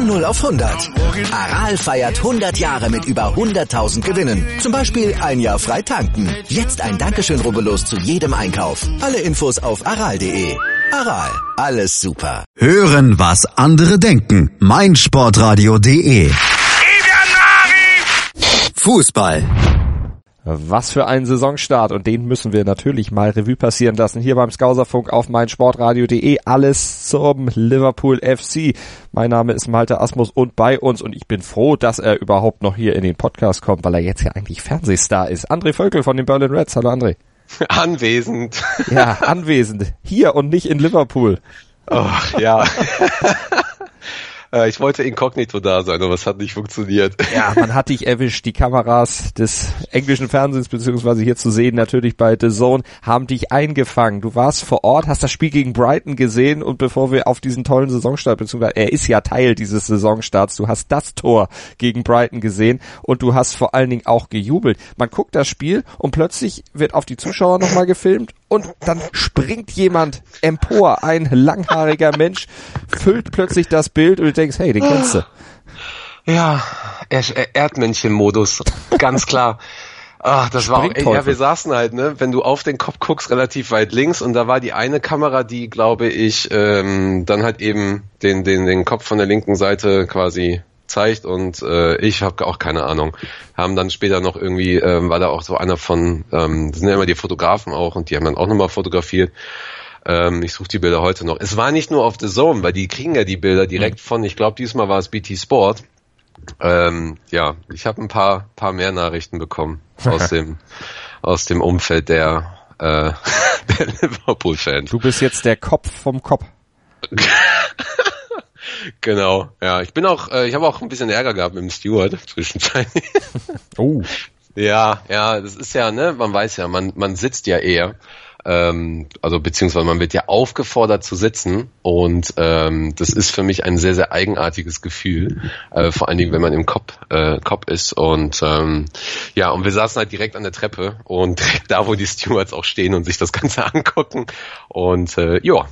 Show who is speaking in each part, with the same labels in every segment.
Speaker 1: Von 0 auf 100. Aral feiert 100 Jahre mit über 100.000 Gewinnen. Zum Beispiel ein Jahr frei tanken. Jetzt ein Dankeschön, rubbellos zu jedem Einkauf. Alle Infos auf aral.de. Aral, alles super.
Speaker 2: Hören, was andere denken. meinsportradio.de. Fußball.
Speaker 3: Was für ein Saisonstart, und den müssen wir natürlich mal Revue passieren lassen. Hier beim Skauserfunk auf meinsportradio.de. Alles zum Liverpool FC. Mein Name ist Malte Asmus und bei uns, und ich bin froh, dass er überhaupt noch hier in den Podcast kommt, weil er jetzt ja eigentlich Fernsehstar ist. André Völkel von den Berlin Reds. Hallo André.
Speaker 4: Anwesend.
Speaker 3: Ja, anwesend. Hier und nicht in Liverpool.
Speaker 4: Oh, ja. Ich wollte inkognito da sein, aber es hat nicht funktioniert.
Speaker 3: Ja, man hat dich erwischt. Die Kameras des englischen Fernsehens, beziehungsweise hier zu sehen, natürlich bei The Zone, haben dich eingefangen. Du warst vor Ort, hast das Spiel gegen Brighton gesehen, und bevor wir auf diesen tollen Saisonstart, beziehungsweise er ist ja Teil dieses Saisonstarts, du hast das Tor gegen Brighton gesehen und du hast vor allen Dingen auch gejubelt. Man guckt das Spiel und plötzlich wird auf die Zuschauer nochmal gefilmt und dann springt jemand empor, ein langhaariger Mensch, füllt plötzlich das Bild und du denkst, hey, den kennst du.
Speaker 4: Ja, Erdmännchen-Modus, ganz klar. Ach, das war auch, ja, wir saßen halt, ne, wenn du auf den Kopf guckst, relativ weit links, und da war die eine Kamera, die, glaube ich, dann halt eben den Kopf von der linken Seite quasi zeigt, und ich habe auch keine Ahnung. Haben dann später noch irgendwie, war da auch so einer von, das sind ja immer die Fotografen auch, und die haben dann auch nochmal fotografiert. Ich suche die Bilder heute noch. Es war nicht nur auf The Zone, weil die kriegen ja die Bilder direkt von, ich glaube diesmal war es BT Sport. Ja, ich habe ein paar mehr Nachrichten bekommen aus dem Umfeld der Liverpool-Fans.
Speaker 3: Du bist jetzt der Kopf vom Kopf.
Speaker 4: Genau, ja. Ich habe auch ein bisschen Ärger gehabt mit dem Steward zwischenzeitlich.
Speaker 3: Oh.
Speaker 4: Ja, das ist ja, ne, man weiß ja, man sitzt ja eher. Also beziehungsweise man wird ja aufgefordert zu sitzen, und das ist für mich ein sehr, sehr eigenartiges Gefühl, vor allen Dingen, wenn man im Kopf ist, und ja, und wir saßen halt direkt an der Treppe und direkt da, wo die Stewards auch stehen und sich das Ganze angucken, und ja,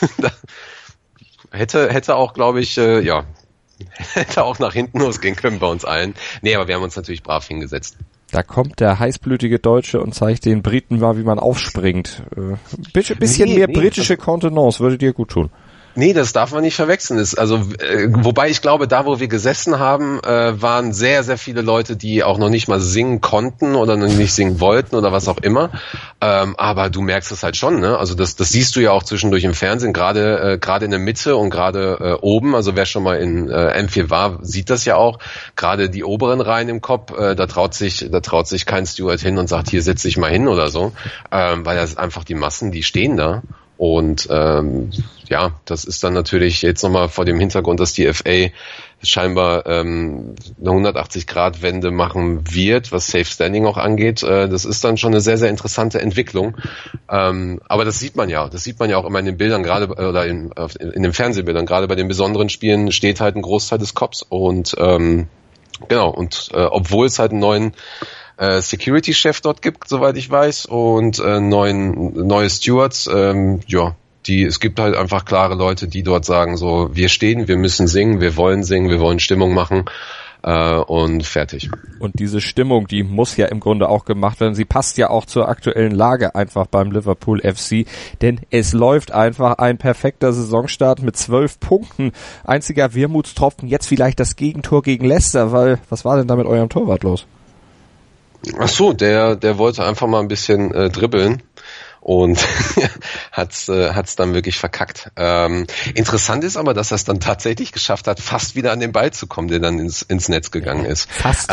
Speaker 4: hätte auch, glaube ich, ja, hätte auch nach hinten losgehen können bei uns allen. Nee, aber wir haben uns natürlich brav hingesetzt.
Speaker 3: Da kommt der heißblütige Deutsche und zeigt den Briten mal, wie man aufspringt. Bisschen mehr britische Kontenance würde dir gut tun.
Speaker 4: Nee, das darf man nicht verwechseln. Wobei ich glaube, da wo wir gesessen haben, waren sehr, sehr viele Leute, die auch noch nicht mal singen konnten oder noch nicht singen wollten oder was auch immer. Aber du merkst es halt schon, ne? Also das siehst du ja auch zwischendurch im Fernsehen, gerade in der Mitte und gerade oben. Also wer schon mal in M4 war, sieht das ja auch. Gerade die oberen Reihen im Kopf, da traut sich kein Steward hin und sagt, hier setz dich mal hin oder so, weil das einfach die Massen, die stehen da. Und ja, das ist dann natürlich jetzt nochmal vor dem Hintergrund, dass die FA scheinbar eine 180-Grad-Wende machen wird, was Safe Standing auch angeht. Das ist dann schon eine sehr, sehr interessante Entwicklung. Aber das sieht man ja auch immer in den Bildern, gerade oder in den Fernsehbildern, gerade bei den besonderen Spielen steht halt ein Großteil des Cops. Und genau, und obwohl es halt einen neuen Security-Chef dort gibt, soweit ich weiß, und neue Stewards, ja, es gibt halt einfach klare Leute, die dort sagen so, wir stehen, wir müssen singen, wir wollen Stimmung machen, und fertig.
Speaker 3: Und diese Stimmung, die muss ja im Grunde auch gemacht werden. Sie passt ja auch zur aktuellen Lage einfach beim Liverpool FC, denn es läuft einfach ein perfekter Saisonstart mit 12 Punkten. Einziger Wermutstropfen jetzt vielleicht das Gegentor gegen Leicester, weil was war denn da mit eurem Torwart los?
Speaker 4: Ach so, der wollte einfach mal ein bisschen dribbeln und hat's dann wirklich verkackt. Interessant ist aber, dass er es dann tatsächlich geschafft hat, fast wieder an den Ball zu kommen, der dann ins Netz gegangen ist.
Speaker 3: Fast.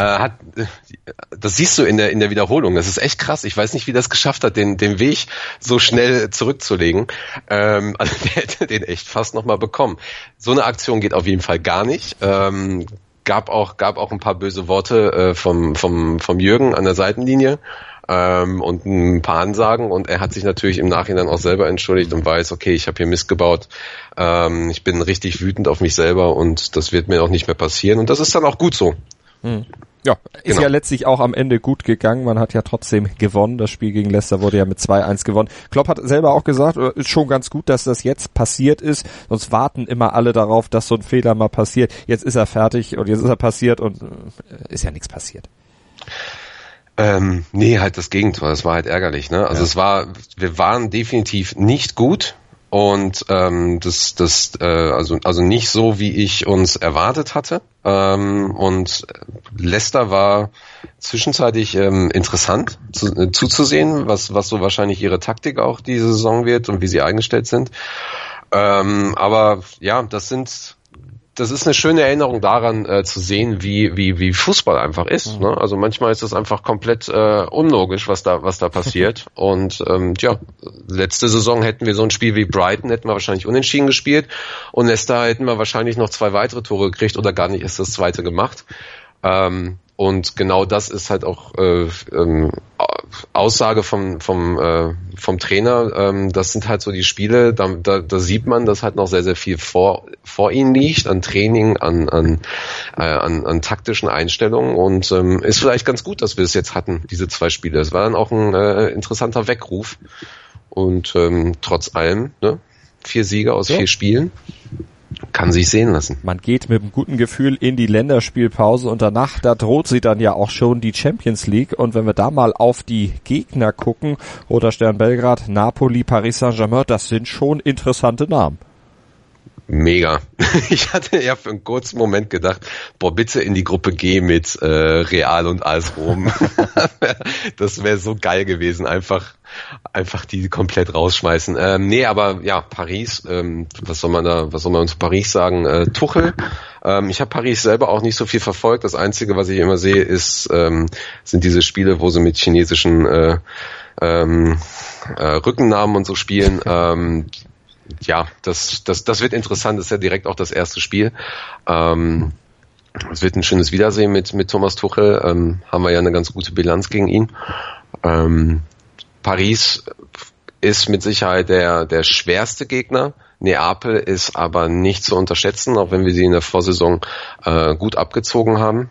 Speaker 4: Das siehst du in der Wiederholung. Das ist echt krass. Ich weiß nicht, wie das geschafft hat, den Weg so schnell zurückzulegen. Also der hätte den echt fast nochmal bekommen. So eine Aktion geht auf jeden Fall gar nicht. Gab auch ein paar böse Worte vom Jürgen an der Seitenlinie und ein paar Ansagen, und er hat sich natürlich im Nachhinein auch selber entschuldigt und weiß, okay, ich habe hier Mist gebaut, ich bin richtig wütend auf mich selber und das wird mir auch nicht mehr passieren, und das ist dann auch gut so.
Speaker 3: Ja, ist ja letztlich auch am Ende gut gegangen. Man hat ja trotzdem gewonnen. Das Spiel gegen Leicester wurde ja mit 2-1 gewonnen. Klopp hat selber auch gesagt, ist schon ganz gut, dass das jetzt passiert ist. Sonst warten immer alle darauf, dass so ein Fehler mal passiert. Jetzt ist er fertig und jetzt ist er passiert und ist ja nichts passiert.
Speaker 4: Nee, halt das Gegenteil. Das war halt ärgerlich, ne? Also wir waren definitiv nicht gut. Und also nicht so, wie ich uns erwartet hatte. Und Leicester war zwischenzeitlich interessant zuzusehen, was so wahrscheinlich ihre Taktik auch diese Saison wird und wie sie eingestellt sind. Aber ja, das ist eine schöne Erinnerung daran, zu sehen, wie Fußball einfach ist. Ne? Also manchmal ist es einfach komplett unlogisch, was da passiert. Und letzte Saison hätten wir so ein Spiel wie Brighton, hätten wir wahrscheinlich unentschieden gespielt. Und Leicester hätten wir wahrscheinlich noch 2 weitere Tore gekriegt oder gar nicht erst das zweite gemacht. Und genau das ist halt auch Aussage vom Trainer. Das sind halt so die Spiele, da sieht man, dass halt noch sehr, sehr viel vor ihnen liegt, an Training, an taktischen Einstellungen. Und ist vielleicht ganz gut, dass wir es jetzt hatten, diese 2 Spiele. Es war dann auch ein interessanter Weckruf. Und trotz allem, ne, 4 Siege aus 4 Spielen. Kann sich sehen lassen.
Speaker 3: Man geht mit einem guten Gefühl in die Länderspielpause und danach, da droht sie dann ja auch schon die Champions League. Und wenn wir da mal auf die Gegner gucken, Roter Stern Belgrad, Napoli, Paris Saint-Germain, das sind schon interessante Namen.
Speaker 4: Mega. Ich hatte ja für einen kurzen Moment gedacht, bitte in die Gruppe G mit Real und AS Rom. Das wäre so geil gewesen, einfach die komplett rausschmeißen. Nee, aber ja, Paris, was soll man zu Paris sagen? Tuchel. Ich habe Paris selber auch nicht so viel verfolgt. Das Einzige, was ich immer sehe, sind diese Spiele, wo sie mit chinesischen Rückennamen und so spielen. Ja, das wird interessant. Das ist ja direkt auch das erste Spiel. Es wird ein schönes Wiedersehen mit Thomas Tuchel. Haben wir ja eine ganz gute Bilanz gegen ihn. Paris ist mit Sicherheit der schwerste Gegner. Neapel ist aber nicht zu unterschätzen, auch wenn wir sie in der Vorsaison gut abgezogen haben.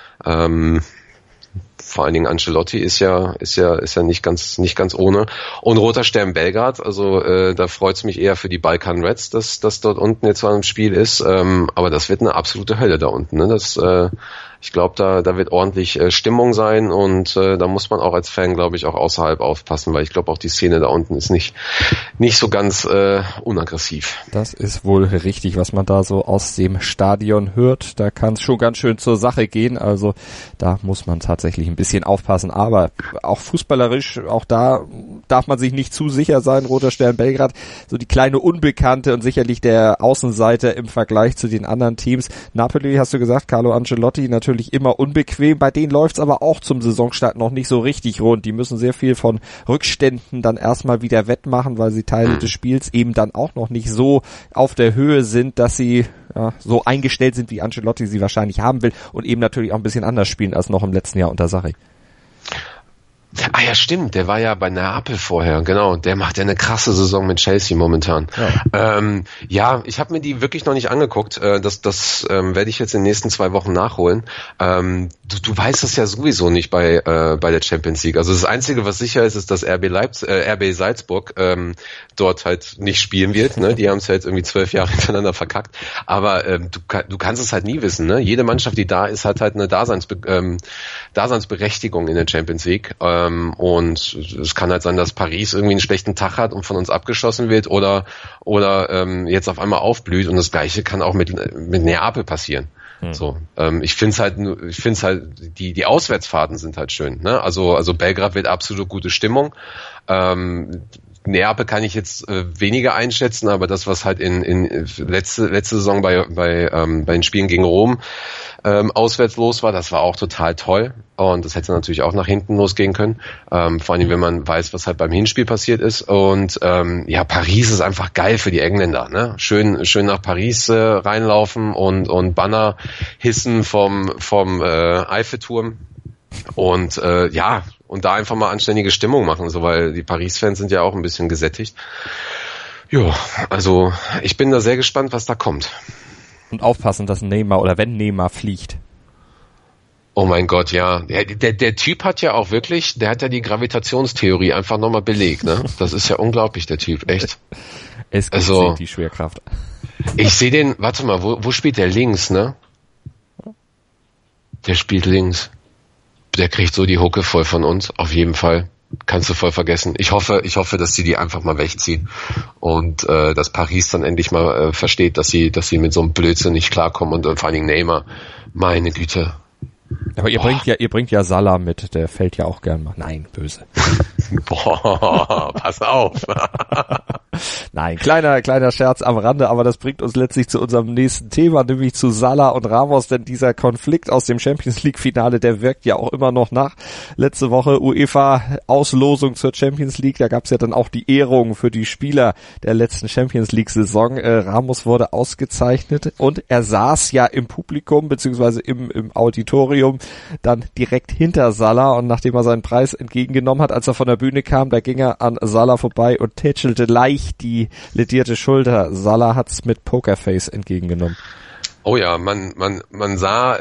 Speaker 4: Vor allen Dingen Ancelotti ist ja nicht ganz ohne. Und Roter Stern Belgrad, also da freut's mich eher für die Balkan Reds, dass dort unten jetzt zwar im Spiel ist, aber das wird eine absolute Hölle da unten. Ne? Ich glaube, da wird ordentlich Stimmung sein und da muss man auch als Fan, glaube ich, auch außerhalb aufpassen, weil ich glaube auch die Szene da unten ist nicht so ganz unaggressiv.
Speaker 3: Das ist wohl richtig, was man da so aus dem Stadion hört. Da kann es schon ganz schön zur Sache gehen, also da muss man tatsächlich ein bisschen aufpassen, aber auch fußballerisch, auch da darf man sich nicht zu sicher sein. Roter Stern Belgrad, so die kleine Unbekannte und sicherlich der Außenseiter im Vergleich zu den anderen Teams. Napoli, hast du gesagt, Carlo Ancelotti, natürlich immer unbequem. Bei denen läuft's aber auch zum Saisonstart noch nicht so richtig rund. Die müssen sehr viel von Rückständen dann erstmal wieder wettmachen, weil sie Teile des Spiels eben dann auch noch nicht so auf der Höhe sind, dass sie so eingestellt sind, wie Ancelotti sie wahrscheinlich haben will und eben natürlich auch ein bisschen anders spielen als noch im letzten Jahr unter Sarri.
Speaker 4: Ah ja, stimmt, der war ja bei Neapel vorher, genau, der macht ja eine krasse Saison mit Chelsea momentan. Ja, ich habe mir die wirklich noch nicht angeguckt, das werde ich jetzt in den nächsten 2 Wochen nachholen. Du weißt es ja sowieso nicht bei der Champions League, also das Einzige, was sicher ist, dass RB Salzburg dort halt nicht spielen wird, ne? Die haben es halt irgendwie 12 Jahre hintereinander verkackt, aber du kannst es halt nie wissen, ne? Jede Mannschaft, die da ist, hat halt eine Daseinsberechtigung in der Champions League. Und es kann halt sein, dass Paris irgendwie einen schlechten Tag hat und von uns abgeschossen wird oder jetzt auf einmal aufblüht, und das Gleiche kann auch mit Neapel passieren. So, ich find's halt, die Auswärtsfahrten sind halt schön, ne? Also Belgrad wird absolut gute Stimmung. Neapel kann ich jetzt weniger einschätzen, aber das, was halt in letzte Saison bei den Spielen gegen Rom auswärts los war, das war auch total toll, und das hätte natürlich auch nach hinten losgehen können, vor allem wenn man weiß, was halt beim Hinspiel passiert ist. Und ja, Paris ist einfach geil für die Engländer, ne? Schön nach Paris reinlaufen und Banner hissen vom Eiffelturm und ja, und da einfach mal anständige Stimmung machen, so, weil die Paris-Fans sind ja auch ein bisschen gesättigt. Ja, also ich bin da sehr gespannt, was da kommt.
Speaker 3: Und aufpassen, dass Neymar, oder wenn Neymar fliegt.
Speaker 4: Oh mein Gott, ja. Der Typ hat ja auch wirklich, der hat ja die Gravitationstheorie einfach nochmal belegt, ne? Das ist ja unglaublich, der Typ, echt.
Speaker 3: Es gibt die Schwerkraft.
Speaker 4: Ich sehe den, warte mal, wo spielt der links, ne? Der spielt links. Der kriegt so die Hucke voll von uns, auf jeden Fall. Kannst du voll vergessen. Ich hoffe, dass sie die einfach mal wegziehen und dass Paris dann endlich mal versteht, dass sie mit so einem Blödsinn nicht klarkommen und vor allen Dingen Neymar. Meine Güte.
Speaker 3: Aber ihr bringt ja Salah mit, der fällt ja auch gern mal. Nein, böse.
Speaker 4: Boah, pass auf.
Speaker 3: Nein, kleiner Scherz am Rande, aber das bringt uns letztlich zu unserem nächsten Thema, nämlich zu Salah und Ramos, denn dieser Konflikt aus dem Champions League Finale, der wirkt ja auch immer noch nach. Letzte Woche UEFA-Auslosung zur Champions League, da gab's ja dann auch die Ehrung für die Spieler der letzten Champions League Saison. Ramos wurde ausgezeichnet und er saß ja im Publikum, beziehungsweise im Auditorium, dann direkt hinter Salah, und nachdem er seinen Preis entgegengenommen hat, als er von der Bühne kam, da ging er an Salah vorbei und tätschelte leicht die ledierte Schulter. Salah hat's mit Pokerface entgegengenommen.
Speaker 4: Oh ja, man sah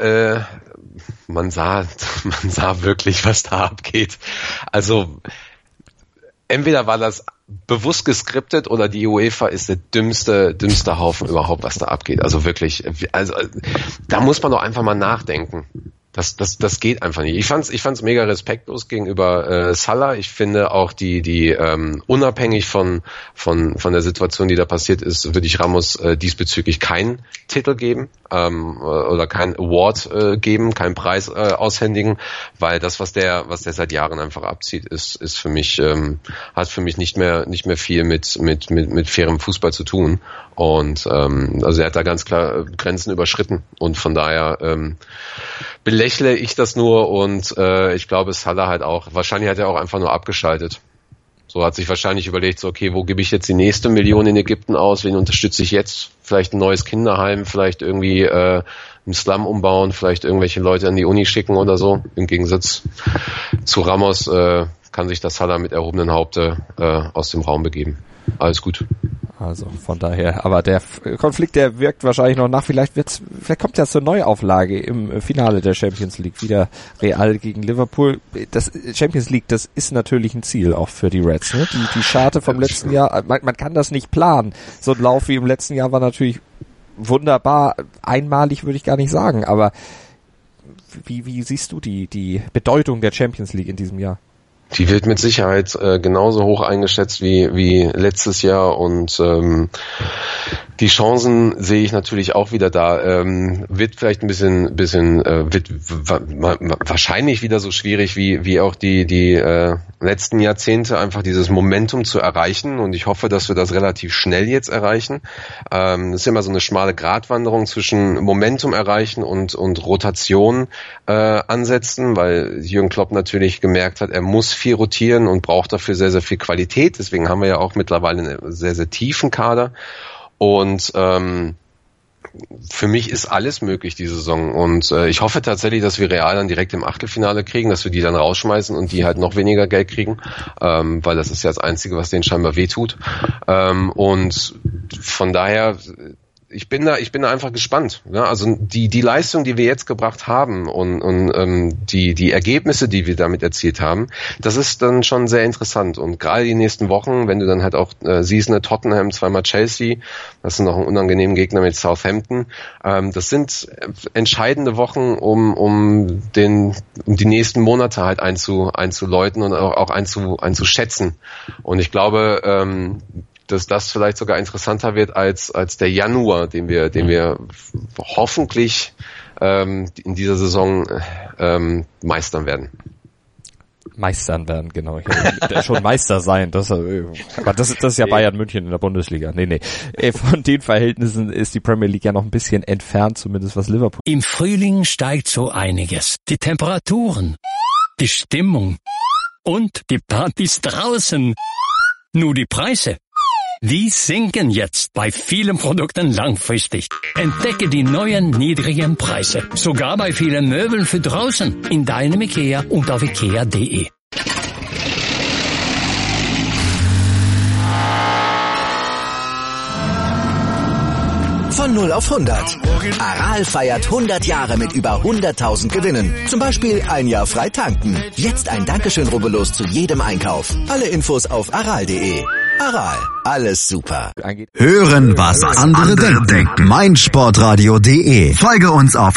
Speaker 4: wirklich, was da abgeht. Also entweder war das bewusst geskriptet oder die UEFA ist der dümmste Haufen überhaupt, was da abgeht. Also wirklich, da muss man doch einfach mal nachdenken. Das geht einfach nicht. Ich fand's mega respektlos gegenüber Salah. Ich finde auch die unabhängig von der Situation, die da passiert ist, würde ich Ramos diesbezüglich keinen Titel geben oder keinen Award geben, keinen Preis aushändigen, weil das, was der seit Jahren einfach abzieht, ist für mich hat für mich nicht mehr viel mit fairem Fußball zu tun. Und also er hat da ganz klar Grenzen überschritten, und von daher belächle ich das nur, und ich glaube, Salah halt auch. Wahrscheinlich hat er auch einfach nur abgeschaltet. So hat sich wahrscheinlich überlegt, so okay, wo gebe ich jetzt die nächste Million in Ägypten aus? Wen unterstütze ich jetzt? Vielleicht ein neues Kinderheim, vielleicht irgendwie einen Slum umbauen, vielleicht irgendwelche Leute an die Uni schicken oder so. Im Gegensatz zu Ramos kann sich das Salah mit erhobenen Haupte aus dem Raum begeben. Alles gut.
Speaker 3: Also von daher, aber der Konflikt, der wirkt wahrscheinlich noch nach. Vielleicht kommt ja zur Neuauflage im Finale der Champions League wieder Real gegen Liverpool. Das Champions League, das ist natürlich ein Ziel auch für die Reds. Ne? Die Scharte vom letzten Jahr, man kann das nicht planen. So ein Lauf wie im letzten Jahr war natürlich wunderbar, einmalig würde ich gar nicht sagen. Aber wie siehst du die Bedeutung der Champions League in diesem Jahr?
Speaker 4: Die wird mit Sicherheit genauso hoch eingeschätzt wie letztes Jahr, und die Chancen sehe ich natürlich auch wieder da. Wird vielleicht ein bisschen wird wahrscheinlich wieder so schwierig wie auch die letzten Jahrzehnte, einfach dieses Momentum zu erreichen, und ich hoffe, dass wir das relativ schnell jetzt erreichen. Das ist immer so eine schmale Gratwanderung zwischen Momentum erreichen und Rotation ansetzen, weil Jürgen Klopp natürlich gemerkt hat, er muss viel rotieren und braucht dafür sehr, sehr viel Qualität. Deswegen haben wir ja auch mittlerweile einen sehr, sehr tiefen Kader. Und für mich ist alles möglich diese Saison, und ich hoffe tatsächlich, dass wir Real dann direkt im Achtelfinale kriegen, dass wir die dann rausschmeißen und die halt noch weniger Geld kriegen, weil das ist ja das Einzige, was denen scheinbar wehtut. Und von daher, ich bin da einfach gespannt. Ja? Also die Leistung, die wir jetzt gebracht haben, und die Ergebnisse, die wir damit erzielt haben, das ist dann schon sehr interessant. Und gerade die nächsten Wochen, wenn du dann halt auch siehst, ne, Tottenham, zweimal Chelsea, das sind noch ein unangenehmen Gegner mit Southampton, das sind entscheidende Wochen, um die nächsten Monate halt einzuläuten und auch einzuschätzen. Und ich glaube, dass das vielleicht sogar interessanter wird als der Januar, den wir hoffentlich in dieser Saison meistern werden.
Speaker 3: Meistern werden, genau. Schon Meister sein. Aber das ist ja Bayern München in der Bundesliga. Nee. Von den Verhältnissen ist die Premier League ja noch ein bisschen entfernt, zumindest was Liverpool.
Speaker 5: Im Frühling steigt so einiges. Die Temperaturen, die Stimmung und die Partys draußen. Nur die Preise, die sinken jetzt bei vielen Produkten langfristig. Entdecke die neuen niedrigen Preise. Sogar bei vielen Möbeln für draußen. In deinem IKEA und auf IKEA.de.
Speaker 1: Von Von 0 auf 100. Aral feiert 100 Jahre mit über 100.000 Gewinnen. Zum Beispiel ein Jahr frei tanken. Jetzt ein Dankeschön, rubbellos zu jedem Einkauf. Alle Infos auf aral.de. Aral, alles super.
Speaker 2: Hören, was andere denken. meinsportradio.de. Folge uns auf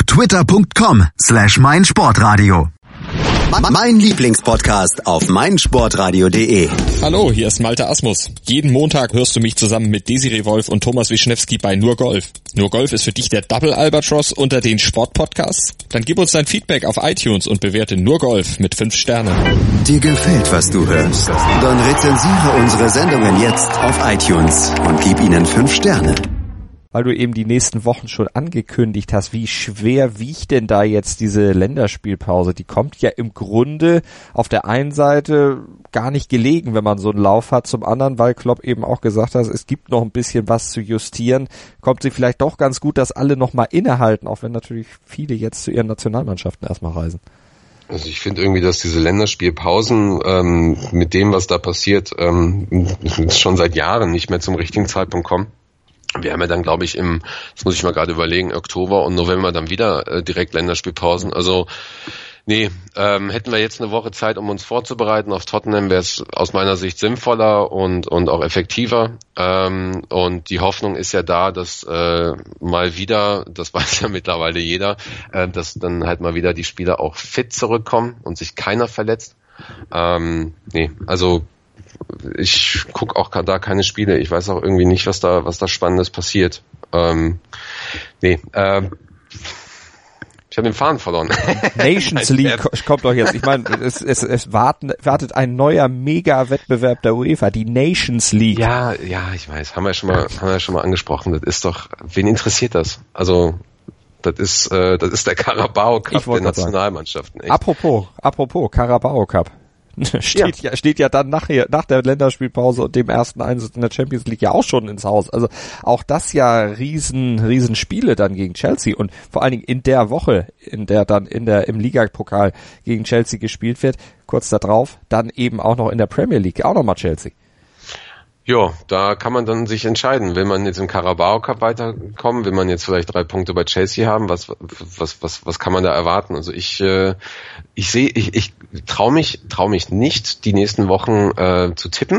Speaker 2: twitter.com/meinsportradio. Mein Lieblingspodcast auf meinsportradio.de.
Speaker 6: Hallo, hier ist Malte Asmus. Jeden Montag hörst du mich zusammen mit Desiree Wolf und Thomas Wischnewski bei Nur Golf. Nur Golf ist für dich der Double Albatross unter den Sportpodcasts? Dann gib uns dein Feedback auf iTunes und bewerte Nur Golf mit 5 Sternen.
Speaker 2: Dir gefällt, was du hörst? Dann rezensiere unsere Sendungen jetzt auf iTunes und gib ihnen 5 Sterne.
Speaker 3: Weil du eben die nächsten Wochen schon angekündigt hast, wie schwer wiegt denn da jetzt diese Länderspielpause? Die kommt ja im Grunde auf der einen Seite gar nicht gelegen, wenn man so einen Lauf hat, zum anderen, weil Klopp eben auch gesagt hat, es gibt noch ein bisschen was zu justieren, kommt sie vielleicht doch ganz gut, dass alle nochmal innehalten, auch wenn natürlich viele jetzt zu ihren Nationalmannschaften erstmal reisen.
Speaker 4: Also ich finde irgendwie, dass diese Länderspielpausen mit dem, was da passiert, schon seit Jahren nicht mehr zum richtigen Zeitpunkt kommen. Wir haben ja dann, glaube ich, das muss ich mal gerade überlegen, Oktober und November dann wieder direkt Länderspielpausen. Also nee, hätten wir jetzt eine Woche Zeit, um uns vorzubereiten auf Tottenham, wäre es aus meiner Sicht sinnvoller und auch effektiver. Und die Hoffnung ist ja da, dass mal wieder, das weiß ja mittlerweile jeder, dass dann halt mal wieder die Spieler auch fit zurückkommen und sich keiner verletzt. Nee, also ich gucke auch da keine Spiele. Ich weiß auch irgendwie nicht, was da Spannendes passiert. Ich habe den Faden verloren.
Speaker 3: Nations League kommt doch jetzt. Ich meine, es wartet ein neuer Mega-Wettbewerb der UEFA, die Nations League.
Speaker 4: Ja, ich weiß. Haben wir schon mal angesprochen. Das ist doch, wen interessiert das? Also, das ist der Carabao Cup der Nationalmannschaften. Echt.
Speaker 3: Apropos Carabao Cup. Steht ja dann nach der Länderspielpause und dem ersten Einsatz in der Champions League ja auch schon ins Haus. Also auch das ja riesen Spiele dann gegen Chelsea und vor allen Dingen in der Woche, in der dann im Ligapokal gegen Chelsea gespielt wird, kurz da drauf, dann eben auch noch in der Premier League, auch nochmal Chelsea.
Speaker 4: Ja, da kann man dann sich entscheiden. Will man jetzt im Carabao Cup weiterkommen? Will man jetzt vielleicht 3 Punkte bei Chelsea haben? Was kann man da erwarten? Also ich traue mich nicht, die nächsten Wochen zu tippen.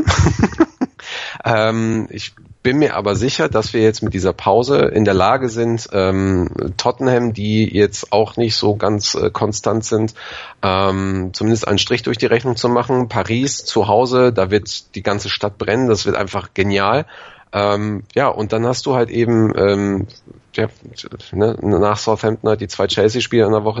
Speaker 4: Ich bin mir aber sicher, dass wir jetzt mit dieser Pause in der Lage sind, Tottenham, die jetzt auch nicht so ganz konstant sind, zumindest einen Strich durch die Rechnung zu machen. Paris zu Hause, da wird die ganze Stadt brennen, das wird einfach genial. Und dann hast du halt eben nach Southampton halt die 2 Chelsea-Spiele in der Woche.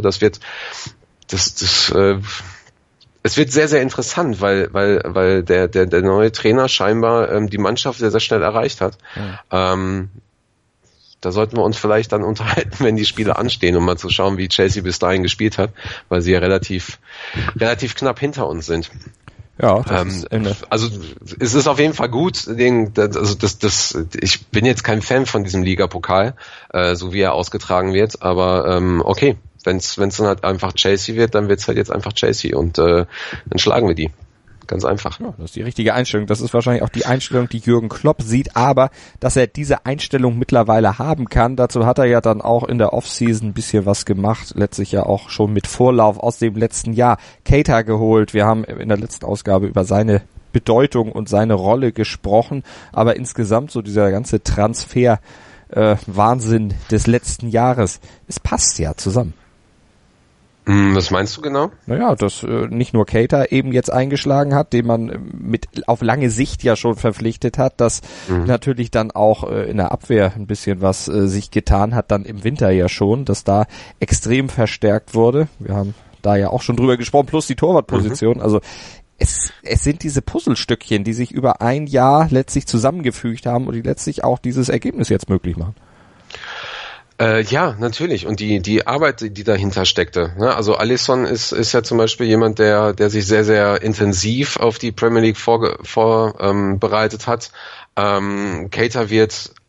Speaker 4: Es wird sehr, sehr interessant, weil der neue Trainer scheinbar die Mannschaft sehr, sehr schnell erreicht hat. Ja. Da sollten wir uns vielleicht dann unterhalten, wenn die Spiele anstehen, um mal zu schauen, wie Chelsea bis dahin gespielt hat, weil sie ja relativ knapp hinter uns sind.
Speaker 3: Ja,
Speaker 4: also es ist auf jeden Fall gut. Ich bin jetzt kein Fan von diesem Ligapokal, so wie er ausgetragen wird, aber okay. Wenn es dann halt einfach Chelsea wird, dann wird es halt jetzt einfach Chelsea und dann schlagen wir die. Ganz einfach.
Speaker 3: Ja, das ist die richtige Einstellung. Das ist wahrscheinlich auch die Einstellung, die Jürgen Klopp sieht, aber dass er diese Einstellung mittlerweile haben kann, dazu hat er ja dann auch in der Offseason ein bisschen was gemacht, letztlich ja auch schon mit Vorlauf aus dem letzten Jahr. Keita geholt, wir haben in der letzten Ausgabe über seine Bedeutung und seine Rolle gesprochen, aber insgesamt so dieser ganze Transfer Wahnsinn des letzten Jahres, es passt ja zusammen.
Speaker 4: Was meinst du genau?
Speaker 3: Naja, dass nicht nur Keita eben jetzt eingeschlagen hat, den man auf lange Sicht ja schon verpflichtet hat, dass natürlich dann auch in der Abwehr ein bisschen was sich getan hat, dann im Winter ja schon, dass da extrem verstärkt wurde. Wir haben da ja auch schon drüber gesprochen, plus die Torwartposition. Also es sind diese Puzzlestückchen, die sich über ein Jahr letztlich zusammengefügt haben und die letztlich auch dieses Ergebnis jetzt möglich machen.
Speaker 4: Ja, natürlich. Und die Arbeit, die dahinter steckte. Ne? Also Alisson ist ja zum Beispiel jemand, der sich sehr, sehr intensiv auf die Premier League vorbereitet hat. Keita wird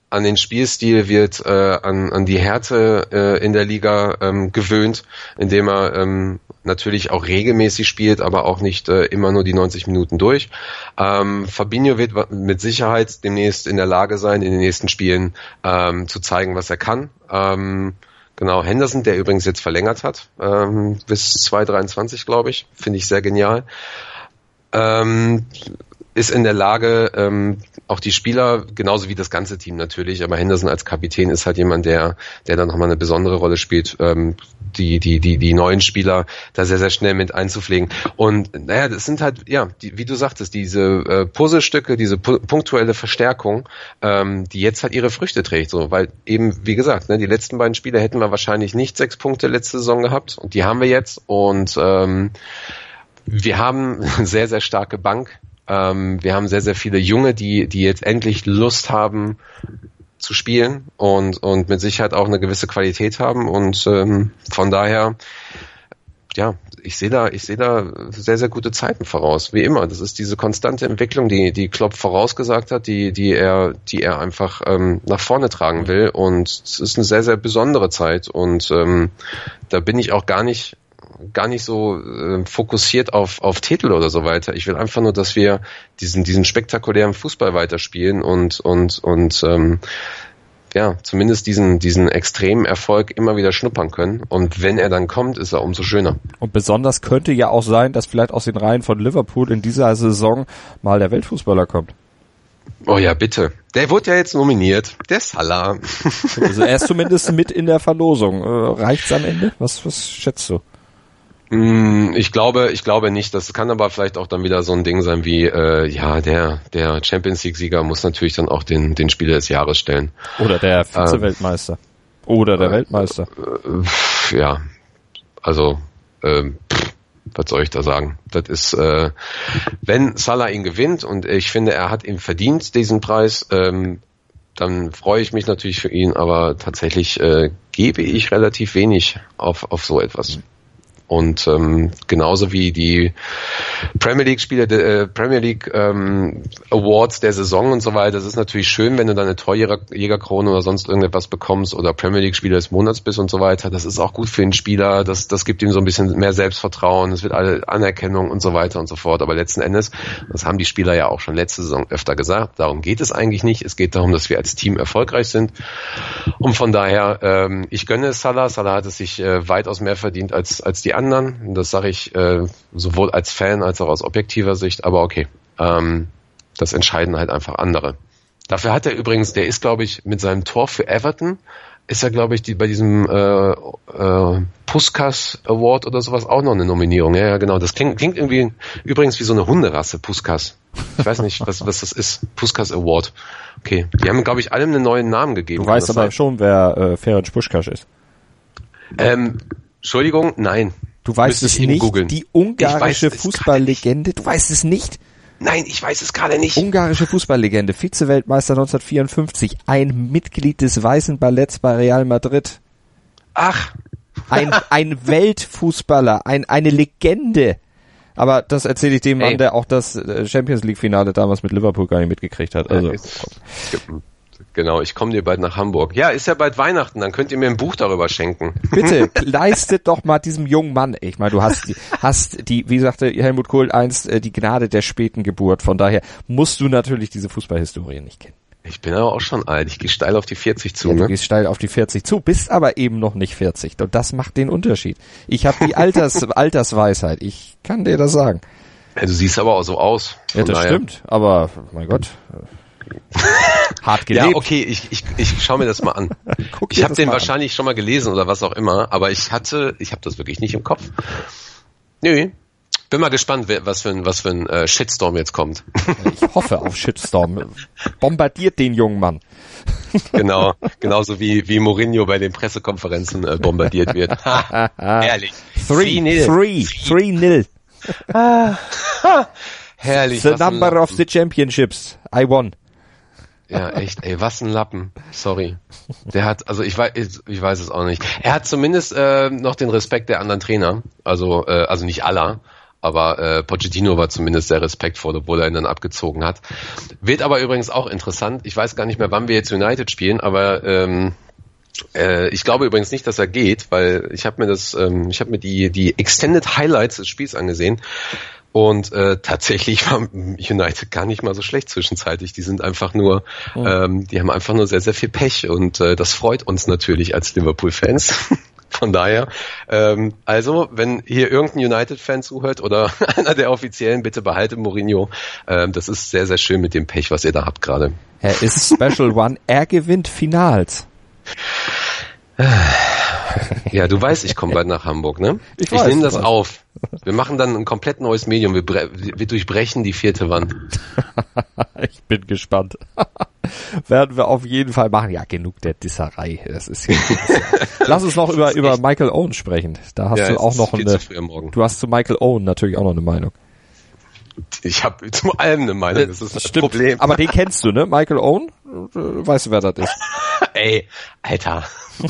Speaker 4: an den Spielstil, wird an die Härte in der Liga gewöhnt, indem er natürlich auch regelmäßig spielt, aber auch nicht immer nur die 90 Minuten durch. Fabinho wird mit Sicherheit demnächst in der Lage sein, in den nächsten Spielen zu zeigen, was er kann. Genau, Henderson, der übrigens jetzt verlängert hat, bis 2023, glaube ich, finde ich sehr genial. Ist in der Lage, auch die Spieler, genauso wie das ganze Team natürlich, aber Henderson als Kapitän ist halt jemand, der dann nochmal eine besondere Rolle spielt, die neuen Spieler da sehr, sehr schnell mit einzupflegen. Und naja, das sind halt, ja, wie du sagtest, diese Puzzlestücke, diese punktuelle Verstärkung, die jetzt halt ihre Früchte trägt, so, weil eben, wie gesagt, ne, die letzten beiden Spiele hätten wir wahrscheinlich nicht 6 Punkte letzte Saison gehabt und die haben wir jetzt und wir haben eine sehr, sehr starke Bank. Wir haben sehr, sehr viele Junge, die jetzt endlich Lust haben zu spielen und mit Sicherheit auch eine gewisse Qualität haben und von daher, ja, ich sehe da sehr, sehr gute Zeiten voraus, wie immer. Das ist diese konstante Entwicklung, die Klopp vorausgesagt hat, die er einfach nach vorne tragen will und es ist eine sehr, sehr besondere Zeit und da bin ich auch gar nicht so fokussiert auf Titel oder so weiter. Ich will einfach nur, dass wir diesen spektakulären Fußball weiterspielen und ja, zumindest diesen extremen Erfolg immer wieder schnuppern können. Und wenn er dann kommt, ist er umso schöner.
Speaker 3: Und besonders könnte ja auch sein, dass vielleicht aus den Reihen von Liverpool in dieser Saison mal der Weltfußballer kommt.
Speaker 4: Oh ja, bitte. Der wurde ja jetzt nominiert. Der Salah.
Speaker 3: Also er ist zumindest mit in der Verlosung. Reicht's am Ende? Was schätzt du?
Speaker 4: Ich glaube nicht. Das kann aber vielleicht auch dann wieder so ein Ding sein wie, der Champions League Sieger muss natürlich dann auch den Spieler des Jahres stellen.
Speaker 3: Oder der Vize-Weltmeister. Oder der Weltmeister.
Speaker 4: Ja, also, was soll ich da sagen? Das ist, wenn Salah ihn gewinnt und ich finde, er hat ihn verdient, diesen Preis, dann freue ich mich natürlich für ihn, aber tatsächlich gebe ich relativ wenig auf so etwas. Und genauso wie die Premier League Spiele, Premier League Awards der Saison und so weiter, das ist natürlich schön, wenn du dann eine Torjägerkrone oder sonst irgendetwas bekommst oder Premier League Spieler des Monats bist und so weiter. Das ist auch gut für den Spieler, das gibt ihm so ein bisschen mehr Selbstvertrauen, es wird alle Anerkennung und so weiter und so fort. Aber letzten Endes, das haben die Spieler ja auch schon letzte Saison öfter gesagt, darum geht es eigentlich nicht. Es geht darum, dass wir als Team erfolgreich sind. Und von daher, ich gönne es Salah. Salah hat es sich weitaus mehr verdient als die anderen. Das sage ich sowohl als Fan als auch aus objektiver Sicht, aber okay, das entscheiden halt einfach andere. Dafür hat er übrigens, der ist, glaube ich, mit seinem Tor für Everton, ist er, glaube ich, bei diesem Puskás Award oder sowas auch noch eine Nominierung. Ja, genau. Das klingt irgendwie übrigens wie so eine Hunderasse, Puskás. Ich weiß nicht, was das ist. Puskás Award. Okay. Die haben, glaube ich, allem einen neuen Namen gegeben.
Speaker 3: Du weißt aber schon, wer Ferenc Puskás ist.
Speaker 4: Entschuldigung, nein.
Speaker 3: Du weißt es nicht?
Speaker 4: Googlen.
Speaker 3: Die ungarische Fußballlegende? Du weißt es nicht?
Speaker 4: Nein, ich weiß es gerade nicht.
Speaker 3: Ungarische Fußballlegende, Vize-Weltmeister 1954, ein Mitglied des Weißen Balletts bei Real Madrid.
Speaker 4: Ach.
Speaker 3: Ein Weltfußballer, eine Legende. Aber das erzähle ich dem Mann, der auch das Champions League Finale damals mit Liverpool gar nicht mitgekriegt hat. Also.
Speaker 4: Genau, ich komme dir bald nach Hamburg. Ja, ist ja bald Weihnachten, dann könnt ihr mir ein Buch darüber schenken.
Speaker 3: Bitte, leistet doch mal diesem jungen Mann. Ich meine, du hast die, wie sagte Helmut Kohl einst, die Gnade der späten Geburt. Von daher musst du natürlich diese Fußballhistorie nicht kennen.
Speaker 4: Ich bin aber auch schon alt. Ich gehe steil auf die 40 zu.
Speaker 3: Ja, du gehst steil auf die 40 zu, bist aber eben noch nicht 40. Und das macht den Unterschied. Ich habe die Altersweisheit. Ich kann dir das sagen.
Speaker 4: Ja, du siehst aber auch so aus.
Speaker 3: Ja, das stimmt. Aber, mein Gott... Hart gelebt.
Speaker 4: Ja, okay, ich schaue mir das mal an. Ich habe den wahrscheinlich schon mal gelesen oder was auch immer, aber ich habe das wirklich nicht im Kopf. Nö. Bin mal gespannt, was für ein Shitstorm jetzt kommt.
Speaker 3: Ich hoffe auf Shitstorm. Bombardiert den jungen Mann.
Speaker 4: Genau, genauso wie Mourinho bei den Pressekonferenzen bombardiert wird. Ehrlich.
Speaker 3: 3-0.
Speaker 4: Herrlich.
Speaker 3: The number of the championships. I won.
Speaker 4: Ja, echt, was ein Lappen. Sorry. Der hat, also ich weiß es auch nicht. Er hat zumindest noch den Respekt der anderen Trainer. Also nicht aller. Aber Pochettino war zumindest sehr respektvoll, obwohl er ihn dann abgezogen hat. Wird aber übrigens auch interessant. Ich weiß gar nicht mehr, wann wir jetzt United spielen, aber ich glaube übrigens nicht, dass er geht, weil ich habe mir die Extended Highlights des Spiels angesehen und tatsächlich war United gar nicht mal so schlecht zwischenzeitlich. Die sind einfach nur, die haben einfach nur sehr, sehr viel Pech und das freut uns natürlich als Liverpool-Fans. Von daher, also wenn hier irgendein United-Fan zuhört oder einer der Offiziellen, bitte behalte Mourinho. Das ist sehr, sehr schön mit dem Pech, was ihr da habt gerade.
Speaker 3: Er ist Special One, er gewinnt Finals.
Speaker 4: Ja, du weißt, ich komme bald nach Hamburg, ne? Ich nehme das auf. Wir machen dann ein komplett neues Medium. Wir durchbrechen die 4. Wand.
Speaker 3: Ich bin gespannt. Werden wir auf jeden Fall machen. Ja, genug der Disserei. Das ist hier. Lass uns noch über Michael Owen sprechen. Da hast du auch noch du hast zu Michael Owen natürlich auch noch eine Meinung.
Speaker 4: Ich habe zu allem eine Meinung, das ist das Problem.
Speaker 3: Aber den kennst du, ne? Michael Owen? Weißt du, wer das ist?
Speaker 4: Ey, Alter.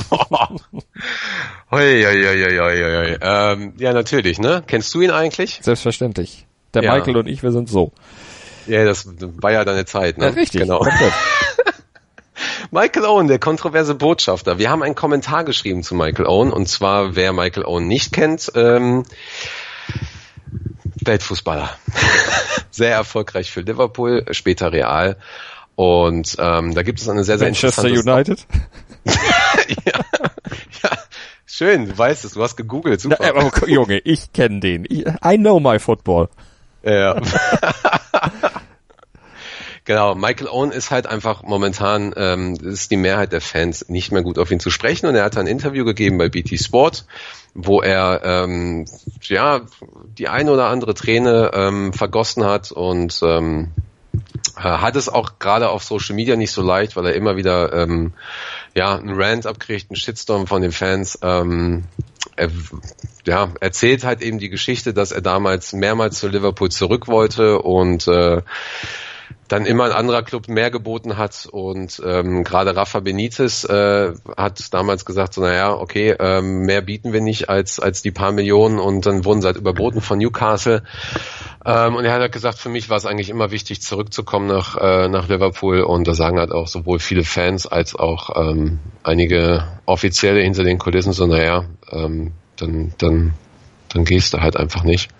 Speaker 4: Ja, natürlich, ne? Kennst du ihn eigentlich?
Speaker 3: Selbstverständlich. Der Michael und ich, wir sind so.
Speaker 4: Ja, das war ja deine Zeit, ne?
Speaker 3: Ja, richtig.
Speaker 4: Genau. Michael Owen, der kontroverse Botschafter. Wir haben einen Kommentar geschrieben zu Michael Owen, und zwar, wer Michael Owen nicht kennt, Weltfußballer. Sehr erfolgreich für Liverpool, später Real. Und da gibt es eine sehr, sehr
Speaker 3: Manchester
Speaker 4: interessante
Speaker 3: United?
Speaker 4: ja, schön, du weißt es, du hast gegoogelt, super.
Speaker 3: Na, aber, Junge, ich kenne den. I know my football.
Speaker 4: Ja. Genau, Michael Owen ist halt einfach momentan, ist die Mehrheit der Fans nicht mehr gut auf ihn zu sprechen, und er hat ein Interview gegeben bei BT Sport, wo er die eine oder andere Träne vergossen hat und hat es auch gerade auf Social Media nicht so leicht, weil er immer wieder einen Rant abkriegt, einen Shitstorm von den Fans. Er erzählt halt eben die Geschichte, dass er damals mehrmals zu Liverpool zurück wollte und dann immer ein anderer Club mehr geboten hat, und gerade Rafa Benitez hat damals gesagt, so okay, mehr bieten wir nicht als die paar Millionen, und dann wurden sie halt überboten von Newcastle. Und er hat halt gesagt, für mich war es eigentlich immer wichtig, zurückzukommen nach Liverpool, und da sagen halt auch sowohl viele Fans als auch einige Offizielle hinter den Kulissen so, dann gehst du halt einfach nicht.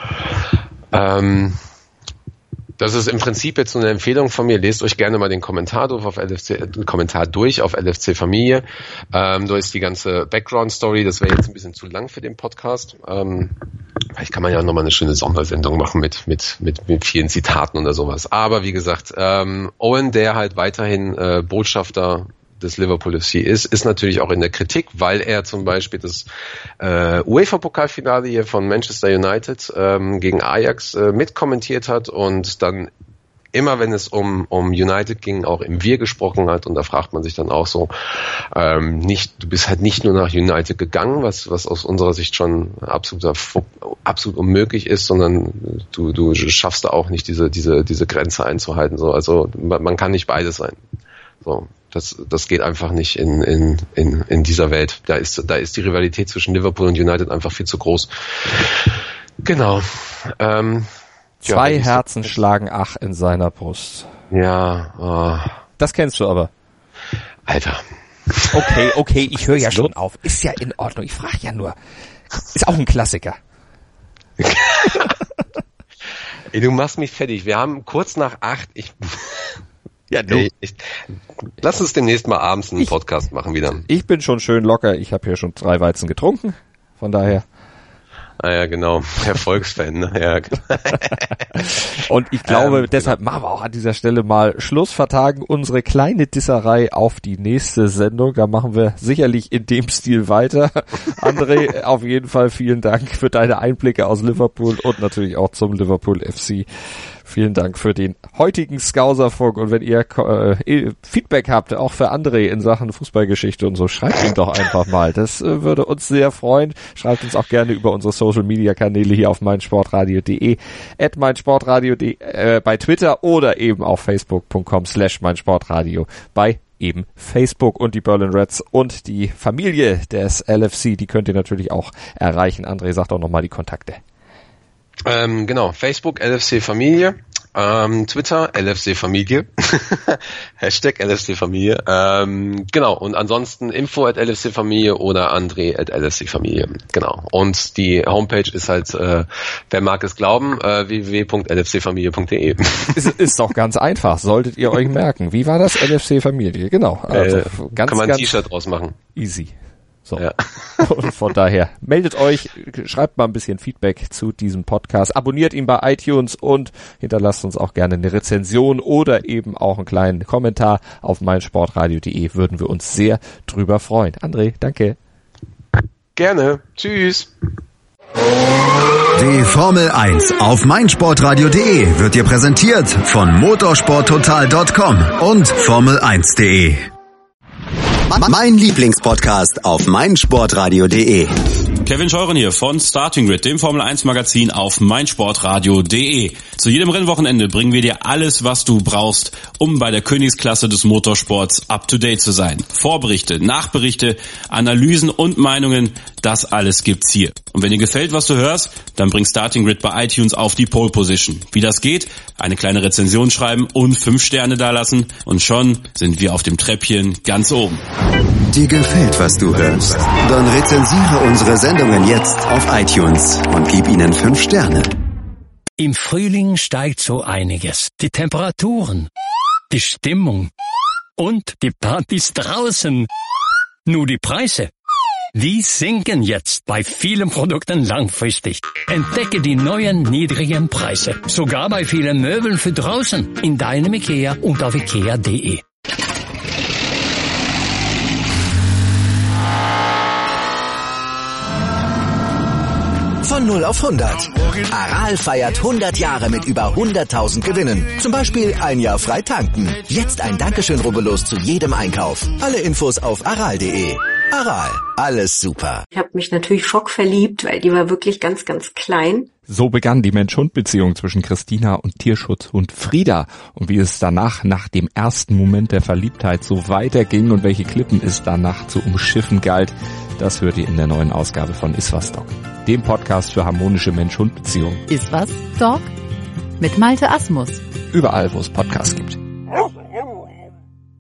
Speaker 4: Das ist im Prinzip jetzt so eine Empfehlung von mir. Lest euch gerne mal den Kommentar durch auf LFC Familie. Da ist die ganze Background-Story. Das wäre jetzt ein bisschen zu lang für den Podcast. Vielleicht kann man ja nochmal eine schöne Sondersendung machen mit vielen Zitaten oder sowas. Aber wie gesagt, Owen, der halt weiterhin Botschafter des Liverpool FC ist natürlich auch in der Kritik, weil er zum Beispiel das UEFA-Pokalfinale hier von Manchester United gegen Ajax mitkommentiert hat und dann immer, wenn es um United ging, auch im Wir gesprochen hat, und da fragt man sich dann auch so, du bist halt nicht nur nach United gegangen, was aus unserer Sicht schon absolut unmöglich ist, sondern du schaffst da auch nicht diese Grenze einzuhalten, so, also man kann nicht beides sein. So. Das geht einfach nicht in dieser Welt. Da ist die Rivalität zwischen Liverpool und United einfach viel zu groß. Genau.
Speaker 3: Zwei Herzen schlagen ach in seiner Brust.
Speaker 4: Ja.
Speaker 3: Das kennst du aber.
Speaker 4: Alter.
Speaker 3: Okay, ich höre ja schon auf. Ist ja in Ordnung. Ich frage ja nur. Ist auch ein Klassiker.
Speaker 4: Ey, du machst mich fertig. Wir haben kurz nach 8.
Speaker 3: Ja, du.
Speaker 4: Lass uns demnächst mal abends einen Podcast machen wieder.
Speaker 3: Ich bin schon schön locker. Ich habe hier schon 3 Weizen getrunken. Von daher.
Speaker 4: Ah ja, genau. Erfolgsfan, ne? Ja.
Speaker 3: Und ich glaube, deshalb machen wir auch an dieser Stelle mal Schluss, vertagen unsere kleine Disserei auf die nächste Sendung. Da machen wir sicherlich in dem Stil weiter. André, auf jeden Fall vielen Dank für deine Einblicke aus Liverpool und natürlich auch zum Liverpool FC. Vielen Dank für den heutigen Skauserfunk, und wenn ihr Feedback habt, auch für André in Sachen Fußballgeschichte und so, schreibt ihn doch einfach mal. Das würde uns sehr freuen. Schreibt uns auch gerne über unsere Social-Media-Kanäle hier auf meinsportradio.de, @meinsportradio.de, bei Twitter oder eben auf facebook.com/meinsportradio bei eben Facebook, und die Berlin Reds und die Familie des LFC, die könnt ihr natürlich auch erreichen. André, sagt auch nochmal die Kontakte.
Speaker 4: Genau, Facebook LFC Familie, Twitter LFC Familie, Hashtag LFC Familie, genau, und ansonsten info@LFC Familie oder André@LFC Familie, genau. Und die Homepage ist halt, wer mag es glauben, www.lfcfamilie.de.
Speaker 3: Ist doch ganz einfach, solltet ihr euch merken. Wie war das? LFC Familie, genau. Also
Speaker 4: kann man ein T-Shirt draus machen.
Speaker 3: Easy. So.
Speaker 4: Ja.
Speaker 3: Und von daher, meldet euch, schreibt mal ein bisschen Feedback zu diesem Podcast, abonniert ihn bei iTunes und hinterlasst uns auch gerne eine Rezension oder eben auch einen kleinen Kommentar auf meinsportradio.de, würden wir uns sehr drüber freuen. André, danke.
Speaker 4: Gerne. Tschüss.
Speaker 2: Die Formel 1 auf meinsportradio.de wird dir präsentiert von motorsporttotal.com und formel1.de. Mein Lieblingspodcast auf meinsportradio.de.
Speaker 7: Kevin Scheuren hier von Starting Grid, dem Formel 1 Magazin auf meinsportradio.de. Zu jedem Rennwochenende bringen wir dir alles, was du brauchst, um bei der Königsklasse des Motorsports up to date zu sein. Vorberichte, Nachberichte, Analysen und Meinungen, das alles gibt's hier. Und wenn dir gefällt, was du hörst, dann bring Starting Grid bei iTunes auf die Pole Position. Wie das geht? Eine kleine Rezension schreiben und 5 Sterne dalassen und schon sind wir auf dem Treppchen ganz oben.
Speaker 2: Dir gefällt, was du hörst? Dann rezensiere unsere Sendungen jetzt auf iTunes und gib ihnen 5 Sterne.
Speaker 5: Im Frühling steigt so einiges. Die Temperaturen, die Stimmung und die Partys draußen. Nur die Preise, die sinken jetzt bei vielen Produkten langfristig. Entdecke die neuen niedrigen Preise. Sogar bei vielen Möbeln für draußen. In deinem IKEA und auf ikea.de.
Speaker 1: Von 0 auf 100. Aral feiert 100 Jahre mit über 100.000 Gewinnen. Zum Beispiel ein Jahr frei tanken. Jetzt ein Dankeschön, rubbellos zu jedem Einkauf. Alle Infos auf aral.de. Aral, alles super.
Speaker 8: Ich habe mich natürlich schockverliebt, weil die war wirklich ganz, ganz klein.
Speaker 3: So begann die Mensch-Hund-Beziehung zwischen Christina und Tierschutzhund Frieda. Und wie es danach, nach dem ersten Moment der Verliebtheit, so weiterging und welche Klippen es danach zu umschiffen galt, das hört ihr in der neuen Ausgabe von Iswas Dog, dem Podcast für harmonische Mensch-Hund-Beziehungen.
Speaker 9: Iswas Dog mit Malte Asmus.
Speaker 3: Überall, wo es Podcasts gibt.